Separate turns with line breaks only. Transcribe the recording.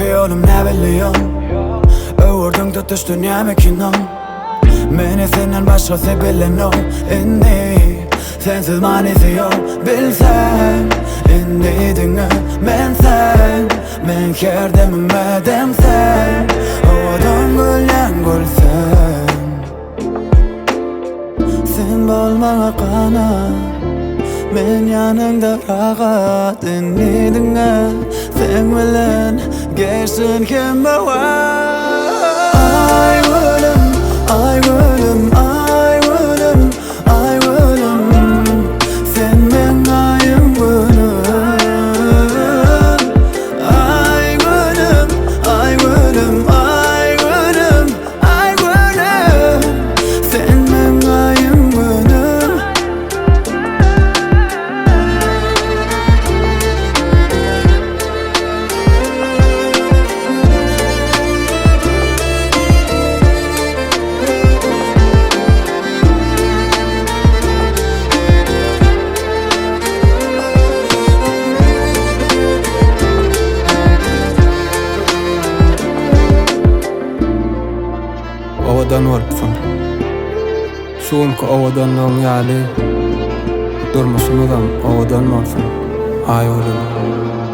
oğlum ne biliyorsun? Öğürdün tutuştun ya mekinom. Meni senden başkası bilen o. Indi sensiz manisi yok bilsen. Indi dinle men sen. Men kerdemim edem sen. Oğudun gülen gülsen. Sen bolmağa kana. Men yanında rahat. Indi dinle sen bilen geçsin kim var. Ay gülüm, ay gülüm, ay gülüm, ay gülüm. Sen men ayım gülüm. Ay gülüm, ay gülüm, ay gülüm, ay gülüm. Sen men ayım gülüm.
Owadan varpsın. Şuňky owadanlygyň ýaly durmuşymyzam owadan bolsun. Ay oğlum.